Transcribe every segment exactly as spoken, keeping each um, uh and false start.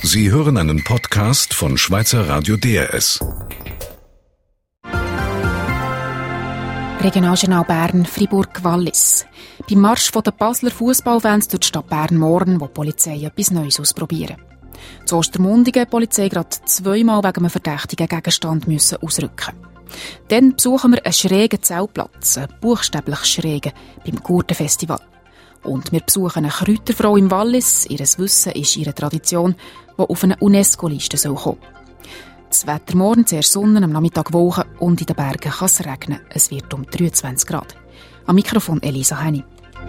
Sie hören einen Podcast von Schweizer Radio D R S. Regionaljournal Bern, Fribourg-Wallis. Beim Marsch der Basler Fußballfans durch die Stadt Bern morgen, wo die Polizei etwas Neues ausprobieren. Zu Ostermundigen die Polizei gerade zweimal wegen einem verdächtigen Gegenstand müssen ausrücken. Dann besuchen wir einen schrägen Zeltplatz, einen buchstäblich schrägen, beim Gurtenfestival. Und wir besuchen eine Kräuterfrau im Wallis. Ihr Wissen ist ihre Tradition, die auf eine UNESCO-Liste kommen soll. Das Wetter morgen zuerst Sonne, am Nachmittag Wolken und in den Bergen kann es regnen. Es wird um dreiundzwanzig Grad. Am Mikrofon Elisa Henny.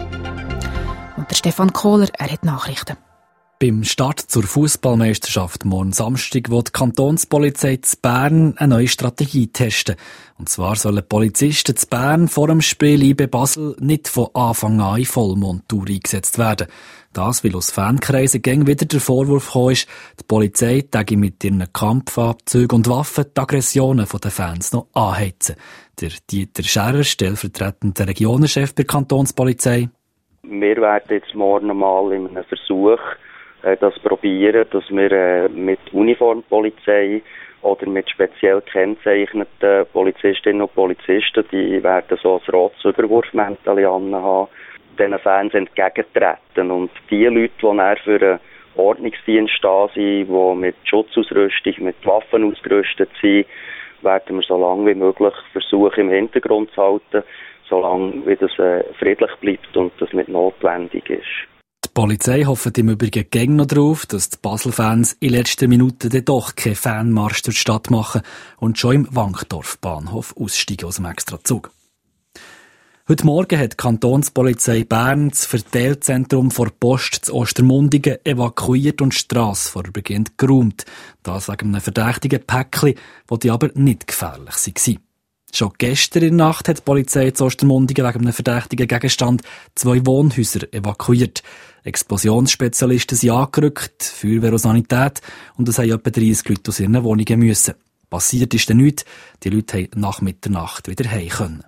Und der Stefan Kohler, er hat Nachrichten. Beim Start zur Fußballmeisterschaft morgen Samstag will die Kantonspolizei zu Bern eine neue Strategie testen. Und zwar sollen Polizisten zu Bern vor dem Spiel I B Basel nicht von Anfang an in Vollmontur eingesetzt werden. Das, weil aus Fankreisen gäng wieder der Vorwurf gekommen ist, die Polizei täge mit ihren Kampfanzügen und Waffen die Aggressionen der Fans noch anheizen. Der Dieter Scherer, stellvertretender Regionenchef bei der Kantonspolizei. Wir werden jetzt morgen mal in einem Versuch das probieren, dass wir äh, mit Uniformpolizei oder mit speziell gekennzeichneten Polizistinnen und Polizisten, die werden so ein rotes Überwurfmäntel haben, diesen Fans entgegentreten. Und die Leute, die dann für einen Ordnungsdienst da sind, die mit Schutzausrüstung, mit Waffen ausgerüstet sind, werden wir so lange wie möglich versuchen, im Hintergrund zu halten, solange wie das äh, friedlich bleibt und das nicht notwendig ist. Die Polizei hofft im Übrigen gäng noch darauf, dass die Basel-Fans in letzten Minuten dann doch keinen Fanmarsch durch die Stadt machen und schon im Wankdorf-Bahnhof aussteigen aus dem Extrazug. Heute Morgen hat die Kantonspolizei Bern das Verteilzentrum vor Post zu Ostermundigen evakuiert und die Strasse vorübergehend geräumt. Das wegen einem verdächtigen Päckchen, die aber nicht gefährlich waren. Schon gestern in der Nacht hat die Polizei zu Ostermundigen wegen einem verdächtigen Gegenstand zwei Wohnhäuser evakuiert. Explosionsspezialisten sind angerückt, Feuerwehr und Sanität, und es haben etwa dreissig Leute aus ihren Wohnungen müssen. Passiert ist dann nichts, die Leute haben nach Mitternacht wieder heim können.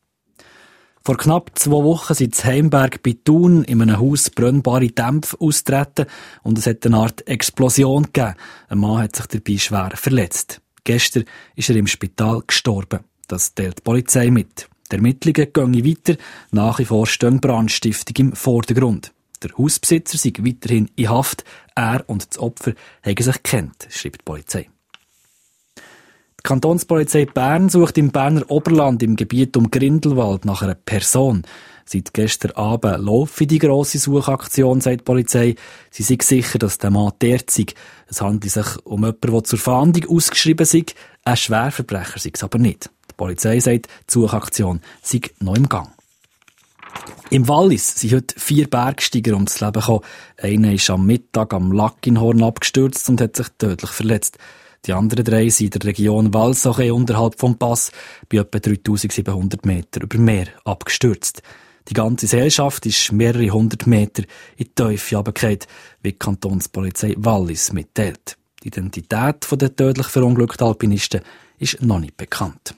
Vor knapp zwei Wochen sind in Heimberg bei Thun in einem Haus brennbare Dämpfe austreten und es hat eine Art Explosion gegeben. Ein Mann hat sich dabei schwer verletzt. Gestern ist er im Spital gestorben. Das teilt die Polizei mit. Die Ermittlungen gehen weiter. Nach wie vor stehen Brandstiftung im Vordergrund. Der Hausbesitzer sei weiterhin in Haft. Er und das Opfer haben sich gekannt, schreibt die Polizei. Die Kantonspolizei Bern sucht im Berner Oberland im Gebiet um Grindelwald nach einer Person. Seit gestern Abend laufe die grosse Suchaktion, sagt die Polizei. Sie sind sicher, dass der Mann dort sei. Es handelt sich um jemanden, der zur Fahndung ausgeschrieben sei. Ein Schwerverbrecher sei es aber nicht. Die Polizei sagt, die Suchaktion sei noch im Gang. Im Wallis sind heute vier Bergsteiger ums Leben gekommen. Einer ist am Mittag am Lackinhorn abgestürzt und hat sich tödlich verletzt. Die anderen drei sind in der Region Walsache unterhalb vom Pass bei etwa dreitausendsiebenhundert Meter über Meer abgestürzt. Die ganze Gesellschaft ist mehrere hundert Meter in die Tiefe runtergefallen, wie die Kantonspolizei Wallis mitteilt. Die Identität der tödlich verunglückten Alpinisten ist noch nicht bekannt.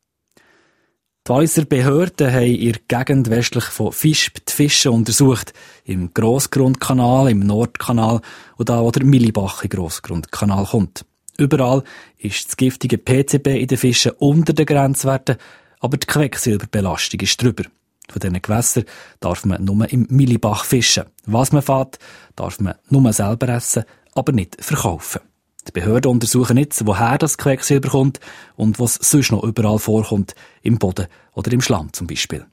Die Walliser Behörden haben in der Gegend westlich von Visp die Fische untersucht. Im Grossgrundkanal, im Nordkanal und da, wo der Millibach in den Grossgrundkanal kommt. Überall ist das giftige P C B in den Fischen unter den Grenzwerten, aber die Quecksilberbelastung ist drüber. Von diesen Gewässern darf man nur im Millibach fischen. Was man fährt, darf man nur selber essen, aber nicht verkaufen. Die Behörden untersuchen jetzt, woher das Quecksilber kommt und was sonst noch überall vorkommt, im Boden oder im Schlamm zum Beispiel.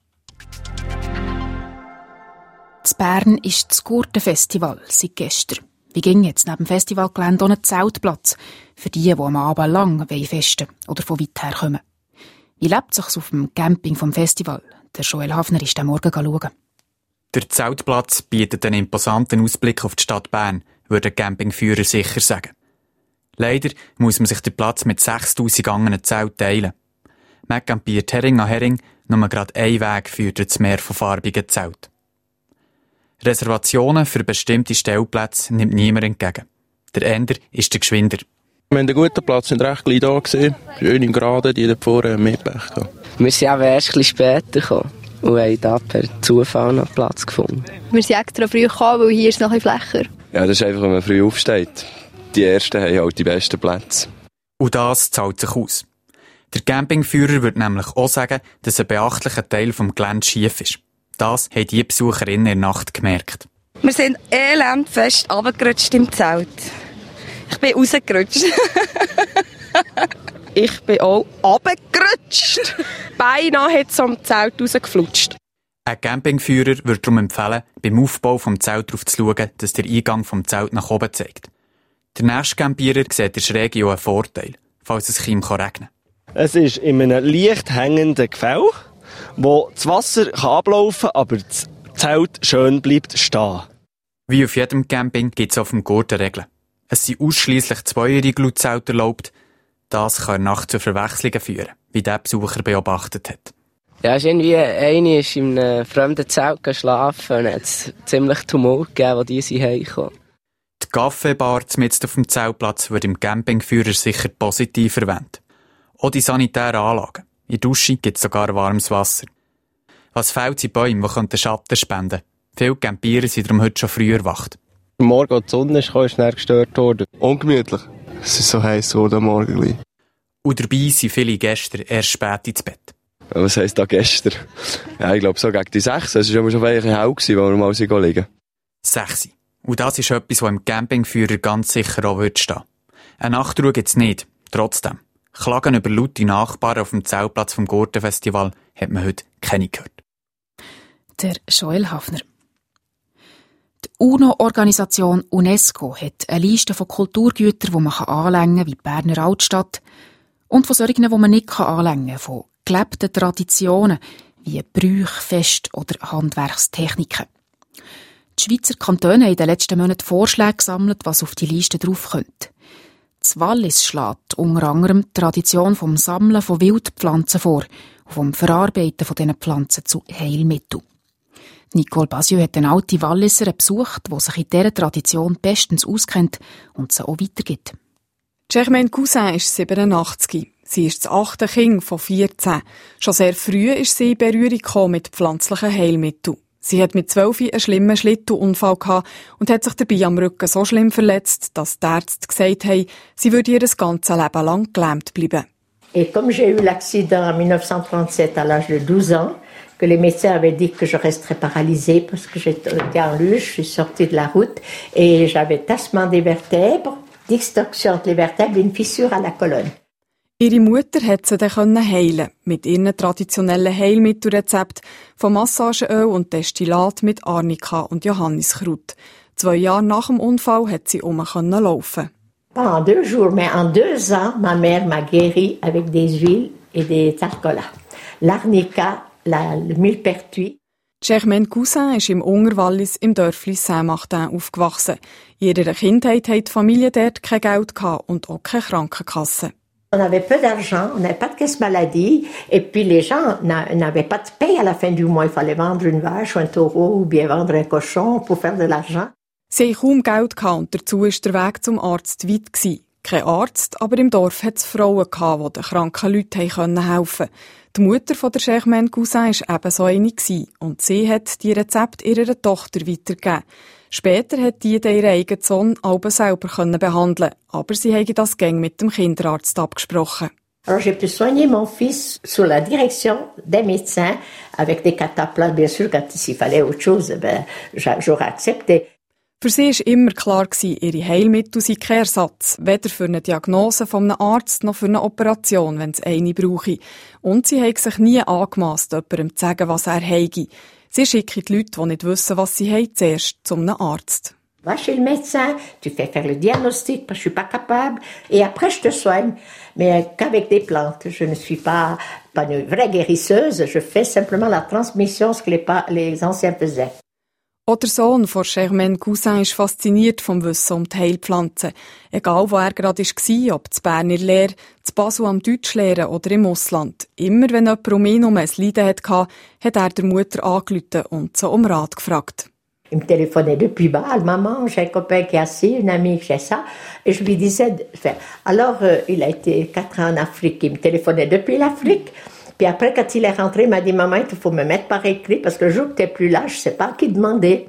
In Bern ist das Gurtenfestival seit gestern. Wie ging jetzt neben dem Festivalgelände auch ein Zeltplatz für die, die am Abend lang festen oder von weit her kommen? Wie lebt es sich auf dem Camping vom Festival? Der Joel Hafner ist am Morgen schauen. Der Zeltplatz bietet einen imposanten Ausblick auf die Stadt Bern, würde der Campingführer sicher sagen. Leider muss man sich den Platz mit sechstausend gegangenen Zelten teilen. Man campiert Hering an Hering, nur gerade ein Weg führt ins Meer von farbigen Zelten. Reservationen für bestimmte Stellplätze nimmt niemand entgegen. Der Ender ist der Geschwinder. Wir haben einen guten Platz, sind recht gleich da gewesen. Schön im Graden, die da vorne mehr Pech gehabt. Wir sind aber erst ein bisschen später gekommen und haben da per Zufall noch Platz gefunden. Wir sind extra früh gekommen, weil hier ist noch ein bisschen flächer. Ja, das ist einfach, wenn man früh aufsteht. Die Ersten haben halt die besten Plätze. Und das zahlt sich aus. Der Campingführer würde nämlich auch sagen, dass ein beachtlicher Teil vom Gelände schief ist. Das haben die Besucherinnen in der Nacht gemerkt. Wir sind elendfest runtergerutscht im Zelt. Ich bin rausgerutscht. Ich bin auch runtergerutscht. Beinahe hat es am Zelt rausgeflutscht. Ein Campingführer würde darum empfehlen, beim Aufbau vom Zelt darauf zu schauen, dass der Eingang vom Zelt nach oben zeigt. Der nächste Campierer sieht der Schräge auch einen Vorteil, falls es ihm regnen kann. Es ist in einem leicht hängenden Gefäll, wo das Wasser ablaufen kann, aber das Zelt schön bleibt stehen. Wie auf jedem Camping gibt es auf dem Gurten Regeln. Es sind ausschliesslich zwei-Iglu-Zelte erlaubt. Das kann Nacht zu Verwechslungen führen, wie der Besucher beobachtet hat. Ja, es ist irgendwie, eine ist in einem fremden Zelt geschlafen und hat es ziemlich Tumult gegeben, als die sind heimgekommen. Die Kaffeebar mitten auf dem Zeltplatz wird im Campingführer sicher positiv erwähnt. Auch die sanitären Anlagen. In der Dusche gibt es sogar warmes Wasser. Was fehlt sind Bäume, die den Schatten spenden können. Viele Campierer sind darum heute schon früher wach. Morgen, als die Sonne ist, ist schnell gestört worden. Ungemütlich. Es ist so heiß geworden am Morgen gleich. Und dabei sind viele Gäste erst spät ins Bett. Was heisst da gestern? Ja, ich glaube so gegen die sechs. Es war schon ein hell, als wir mal liegen. Sechs. Und das ist etwas, was im Campingführer ganz sicher auch wird stehen. Eine Nachtruhe gibt es nicht. Trotzdem. Klagen über laute Nachbarn auf dem Zeltplatz vom Gurtenfestival hat man heute keine gehört. Der Joel Hafner. Die UNO-Organisation UNESCO hat eine Liste von Kulturgütern, die man anlängen kann, wie die Berner Altstadt, und von solchen, die man nicht anlängen kann, von gelebten Traditionen wie Brüche, Fest oder Handwerkstechniken. Die Schweizer Kantone haben in den letzten Monaten Vorschläge gesammelt, was auf die Liste drauf könnte. Das Wallis schlägt unter anderem die Tradition vom Sammeln von Wildpflanzen vor und vom Verarbeiten von diesen Pflanzen zu Heilmitteln. Nicole Basieux hat eine alte Walliser besucht, die sich in dieser Tradition bestens auskennt und sie auch weitergibt. Germaine Cousin ist siebenundachtzig. Sie ist das achte Kind von vierzehn. Schon sehr früh ist sie in Berührung gekommen mit pflanzlichen Heilmitteln. Sie hat mit zwölf einen schlimmen Schlittenunfall gehabt und hat sich dabei am Rücken so schlimm verletzt, dass die Ärzte gesagt haben, sie würde ihr ganzes Leben lang gelähmt bleiben. Et comme j'ai eu l'accident en dix-neuf cent trente-sept à l'âge de douze ans, que les médecins avaient dit que je resterais paralysée parce que j'étais en luge, je suis sortie de la route et j'avais tassement des vertèbres, distorsion entre les vertèbres et une fissure à la colonne. Ihre Mutter hat sie dann heilen mit ihren traditionellen Heilmittelrezept von Massageöl und Destillat mit Arnika und Johanniskraut. Zwei Jahre nach dem Unfall hat sie um laufen. Pas en deux jours, mais en deux ans, ma mère m'a guéri avec des huiles et des tarcolas. L'arnica, la, le millepertuis. Germaine Cousin ist im Unterwallis im Dörfli Saint-Martin aufgewachsen. In ihrer Kindheit hatte die Familie dort kein Geld und auch keine Krankenkasse. On avait peu d'argent, on n'avait pas de caisse maladie, et puis les gens n'avaient pas de paye à la fin du mois. Il fallait vendre une vache ou un taureau ou bien vendre un cochon pour faire de l'argent. Sie hatten kaum Geld und dazu war der Weg zum Arzt weit. Kein Arzt, aber im Dorf hat es Frauen, die den kranken Leuten helfen konnten. Die Mutter von der Germaine Cousin war eben so eine und sie hat die Rezepte ihrer Tochter weitergegeben. Später hat die ihren eigenen Sohn aber selber behandeln, aber sie haben das gäng mit dem Kinderarzt abgesprochen. Alors j'ai pu soigner mon fils sous la direction des médecins avec des cataplasmes. Bien sûr, quand il fallait autre chose, ben, j'aurais accepté. Für sie war immer klar, ihre Heilmittel sind kein Ersatz, weder für eine Diagnose von einem Arzt noch für eine Operation, wenn es eine brauche. Und sie haben sich nie angemasst, jemandem zu sagen, was er habe. Sie schicken die Leute, die nicht wissen, was sie haben, zuerst zu einem Arzt. Va chez le médecin, tu fais faire le diagnostic parce que je suis pas capable, et après je te soigne, mais qu'avec des plantes. Je ne suis pas, pas une vraie guérisseuse, je fais simplement la transmission, ce que les, les anciens faisaient. Auch der Sohn von Germaine Cousin ist fasziniert vom Wissen um die Heilpflanzen. Egal wo er gerade war, ob zu Bern in der Lehre, zu Basel am Deutschlehren oder im Ausland. Immer wenn jemand um ihn herum ein Leiden hatte, hat er der Mutter angerufen und sie um Rat gefragt. Il me téléphonait depuis Bâle, maman, j'ai un copain qui est assis, une amie qui j'ai ça, et je lui disais, enfin, alors euh, il a été quatre ans en Afrique, il me téléphonait depuis l'Afrique, puis après quand il est rentré, il m'a dit, maman, il faut me mettre par écrit, parce que le jour que tu n'es plus là, je ne sais pas à qui demander.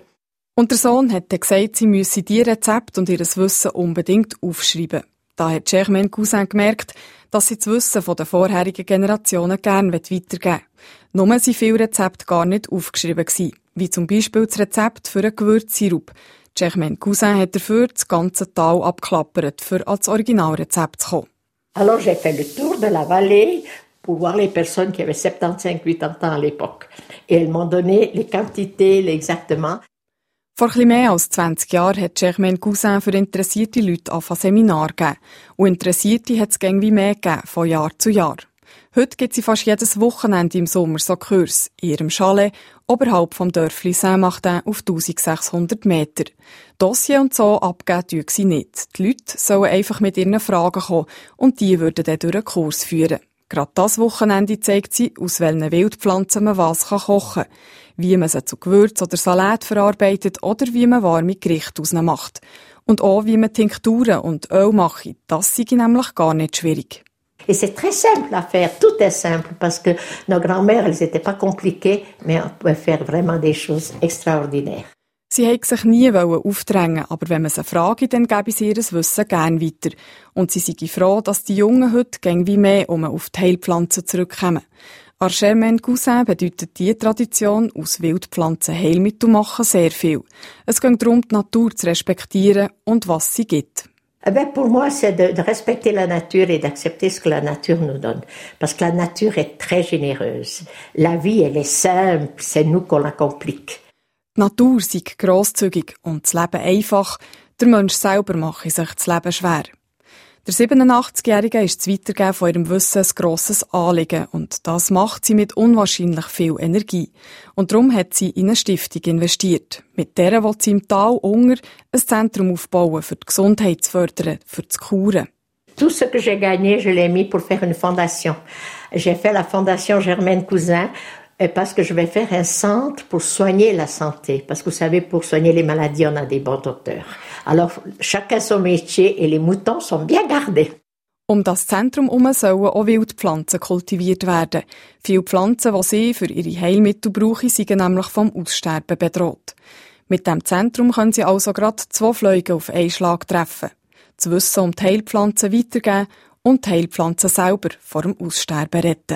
Und der Sohn hat dann gesagt, sie müsse die Rezepte und ihr Wissen unbedingt aufschreiben. Da hat Germaine Cousin gemerkt, dass sie das Wissen der vorherigen Generationen gerne weitergeben will. Nur sind viele Rezepte gar nicht aufgeschrieben gewesen, wie zum Beispiel das Rezept für einen Gewürzsirup. Germaine Cousin hat dafür das ganze Tal abgeklappert, für als Originalrezept zu kommen. Alors j'ai fait le tour de la vallée pour voir les personnes qui avaient soixante-quinze quatre-vingts ans à l'époque. Et elles m'ont donné les quantités, exactement. Vor etwas mehr als zwanzig Jahren hat Germaine Cousin für interessierte Leute angefangen Seminar gegeben. Und Interessierte hat es irgendwie mehr gegeben, von Jahr zu Jahr. Heute gibt sie fast jedes Wochenende im Sommer so Kurs in ihrem Chalet oberhalb vom Dörfli Saint-Martin auf eintausendsechshundert Meter. Dossier und so abgeben tun sie nicht. Die Leute sollen einfach mit ihren Fragen kommen und die würden dann durch einen Kurs führen. Gerade das Wochenende zeigt sie, aus welchen Wildpflanzen man was kochen kann, wie man sie zu Gewürz oder Salat verarbeitet oder wie man warme Gerichte aus ihnen macht. Und auch, wie man Tinkturen und Öl macht. Das sei nämlich gar nicht schwierig. Et c'est très simple à faire, tout est simple, parce que nos grands-mères, elles n'étaient pas compliquées, mais on pouvait faire vraiment des choses extraordinaires. Sie wollten sich nie aufdrängen, aber wenn man sie frage, dann geben sie ihr Wissen gerne weiter. Und sie seien froh, dass die Jungen heute gäng wie mehr um auf die Heilpflanzen zurückkommen. An Germaine Cousin bedeutet diese Tradition, aus Wildpflanzen Heilmittel machen, sehr viel. Es geht darum, die Natur zu respektieren und was sie gibt. Eh ben, pour moi, c'est de, de respecter la nature et d'accepter ce que la nature nous donne. Parce que la nature est très généreuse. La vie, elle est simple, c'est nous qu'on la complique. Die Natur sei grosszügig und das Leben einfach. Der Mensch selber mache sich das Leben schwer. Der siebenundachtzigjährige ist das Weitergeben von ihrem Wissen ein grosses Anliegen und das macht sie mit unwahrscheinlich viel Energie. Und darum hat sie in eine Stiftung investiert. Mit der will sie im Tal Unger ein Zentrum aufbauen, für die Gesundheit zu fördern, für das Kuren. Tout ce que j'ai gagné, je l'ai mis pour faire une fondation. J'ai fait la fondation Germaine Cousin parce que je vais faire un centre pour soigner la santé. Parce que vous savez, pour soigner les maladies, on a des bons docteurs. Alors, chacun son métier et les moutons sont bien gardés. Um das Zentrum herum sollen auch Wildpflanzen kultiviert werden. Viele Pflanzen, die sie für ihre Heilmittel brauchen, sind nämlich vom Aussterben bedroht. Mit diesem Zentrum können sie also gerade zwei Fliegen auf einen Schlag treffen. Das Wissen um die Heilpflanzen weitergeben und die Heilpflanzen selber vor dem Aussterben retten.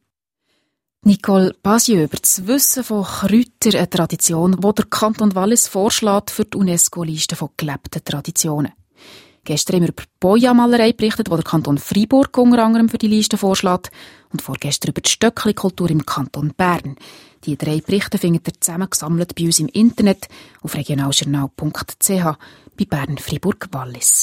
Nicole Basieux über das Wissen von Kräutern, eine Tradition, die der Kanton Wallis vorschlägt für die UNESCO-Liste von gelebten Traditionen. Gestern haben wir über die Boja-Malerei berichtet, die der Kanton Freiburg unter anderem für die Liste vorschlägt, und vorgestern über die Stöckli-Kultur im Kanton Bern. Die drei Berichte findet ihr zusammengesammelt bei uns im Internet auf regionaljournal punkt c h bei Bern Freiburg Wallis.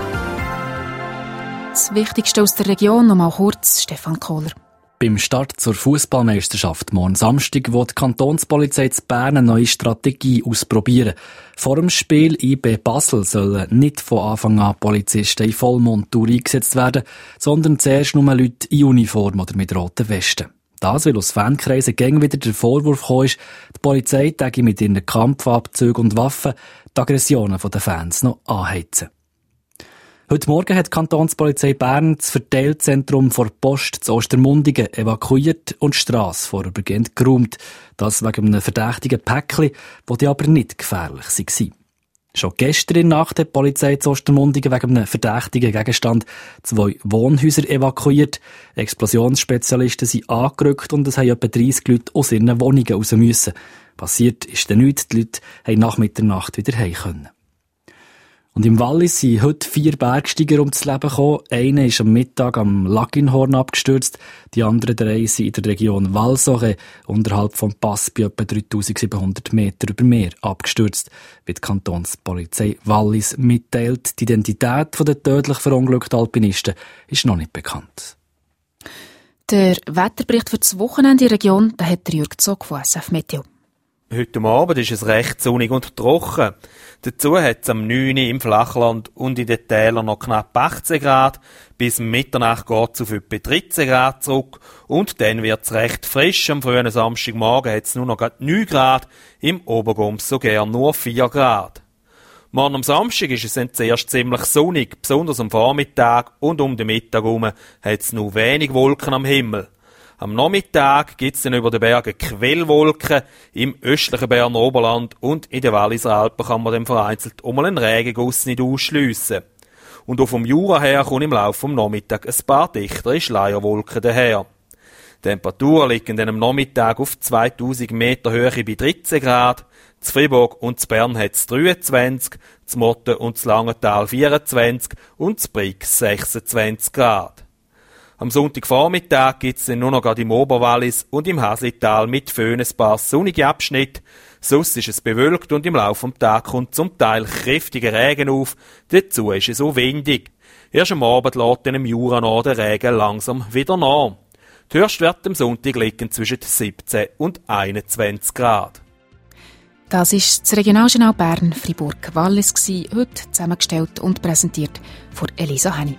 Das Wichtigste aus der Region noch mal kurz, Stefan Kohler. Beim Start zur Fußballmeisterschaft morgen Samstag will die Kantonspolizei zu Bern eine neue Strategie ausprobieren. Vor dem Spiel I B Basel sollen nicht von Anfang an Polizisten in Vollmontur eingesetzt werden, sondern zuerst nur Leute in Uniform oder mit roten Westen. Das, weil aus Fankreisen gäng wieder der Vorwurf gekommen ist, die Polizei täge mit ihren Kampfabzügen und Waffen die Aggressionen der Fans noch anheizen. Heute Morgen hat die Kantonspolizei Bern das Verteilzentrum vor Post zu Ostermundigen evakuiert und die Strasse vorübergehend geräumt. Das wegen einem verdächtigen Päckchen, das aber nicht gefährlich war. Schon gestern in der Nacht hat die Polizei zu Ostermundigen wegen einem verdächtigen Gegenstand zwei Wohnhäuser evakuiert. Explosionsspezialisten sind angerückt und es haben etwa dreissig Leute aus ihren Wohnungen raus müssen. Passiert ist dann nichts, die Leute haben nach Mitternacht wieder heim können. Und im Wallis sind heute vier Bergsteiger ums Leben gekommen. Einer ist am Mittag am Laginhorn abgestürzt. Die anderen drei sind in der Region Valsore unterhalb vom Pass bei etwa dreitausendsiebenhundert Meter über Meer abgestürzt. Wie die Kantonspolizei Wallis mitteilt, die Identität der tödlich verunglückten Alpinisten ist noch nicht bekannt. Der Wetterbericht für das Wochenende in der Region, den hat Jürg Zog von S F Meteo. Heute Abend ist es recht sonnig und trocken. Dazu hat es am neun Uhr im Flachland und in den Tälern noch knapp achtzehn Grad. Bis Mitternacht geht es auf etwa dreizehn Grad zurück. Und dann wird es recht frisch. Am frühen Samstagmorgen hat es nur noch neun Grad. Im Obergums sogar nur vier Grad. Morgen am Samstag ist es dann zuerst ziemlich sonnig. Besonders am Vormittag und um den Mittag herum hat es nur wenig Wolken am Himmel. Am Nachmittag gibt es dann über den Bergen Quellwolken. Im östlichen Berner Oberland und in den Walliser Alpen kann man dann vereinzelt um einen Regenguss nicht ausschliessen. Und auch vom Jura her kommen im Laufe des Nachmittags ein paar dichtere Schleierwolken daher. Die Temperaturen liegen dann am Nachmittag auf zweitausend Meter Höhe bei dreizehn Grad. Zu Fribourg und zu Bern hat es dreiundzwanzig, zu Motten und zu Langenthal vierundzwanzig und zu Brix sechsundzwanzig Grad. Am Sonntagvormittag gibt es dann nur noch im Oberwallis und im Haslital mit Föhn ein paar sonnige Abschnitte. Sonst ist es bewölkt und im Laufe des Tages kommt zum Teil kräftiger Regen auf. Dazu ist es auch windig. Erst am Abend lässt dann im Jura noch der Regen langsam wieder nach. Die Höchstwerte am Sonntag liegen zwischen siebzehn und einundzwanzig Grad. Das ist das Regionaljournal Bern Fribourg Wallis, heute zusammengestellt und präsentiert von Elisa Henny.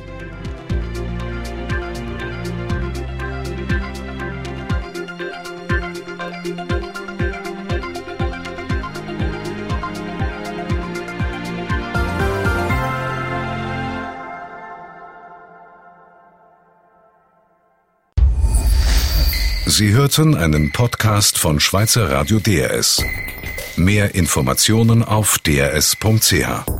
Sie hörten einen Podcast von Schweizer Radio D R S. Mehr Informationen auf d r s punkt c h.